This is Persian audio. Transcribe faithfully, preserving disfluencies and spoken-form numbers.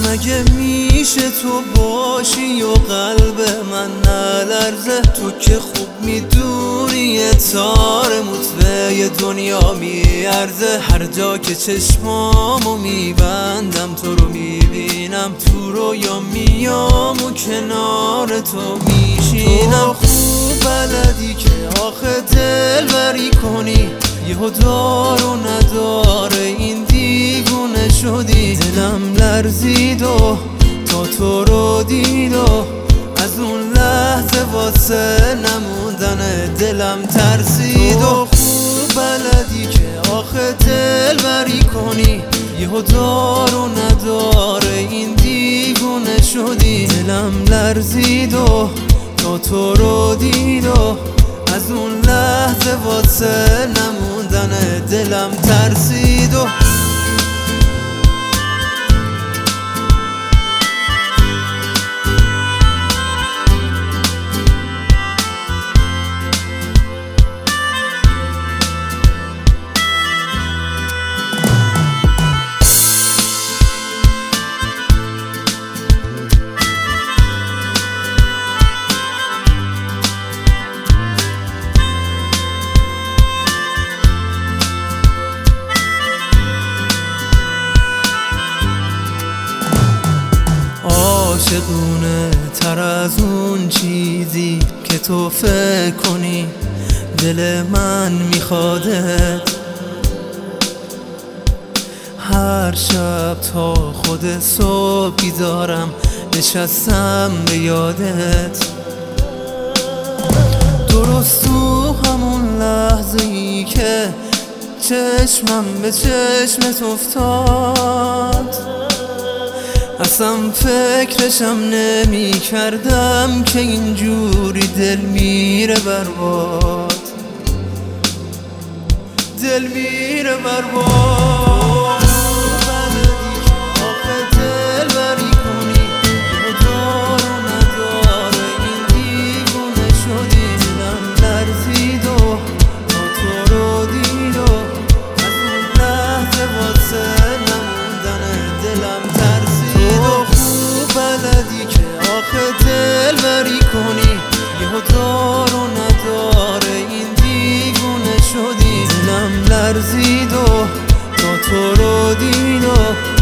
مگه میشه تو باشی و قلب من نلرزه؟ تو که خوب میدونی یه تار مطبع دنیا میارزه. هر جا که چشمامو میبندم تو رو میبینم، تو رویا میام و کنار تو میشینم. تو خوب بلدی که آخه دلبری کنی، یهو دار و نداره این دیوونه شدی. دلم لرزید و تا تو رو دید و از اون لحظه واسه نموندن دلم ترسید. و خوب بلدی که آخه دلبری کنی، یهو دار و نداره این دیوونه شدی. دلم لرزید و تا تو رو دید و از اون لحظه واسه نموندن دلم ترسید. و عاشقونه تر از اون چیزی که تو فکر کنی، دل من میخوادت. هر شب تا خود صبح بیدارم نشستم به یادت. درست تو همون لحظه ای که چشمم به چشمت افتاد، اصلا فکرشم نمی کردم که اینجوری دل میره برباد، دل میره برباد. بلدی که آخه دل بری کنی، یه دار و نداره این دیوونه شدی. دلم لرزید و تا تو رو دید و از اون لحظه واسه نموندن دلم ترسید. بلدی که آخه دل بری کنی، یهو دار و نداره این دیوونه شدی. دلم لرزید و تا تو رو دید و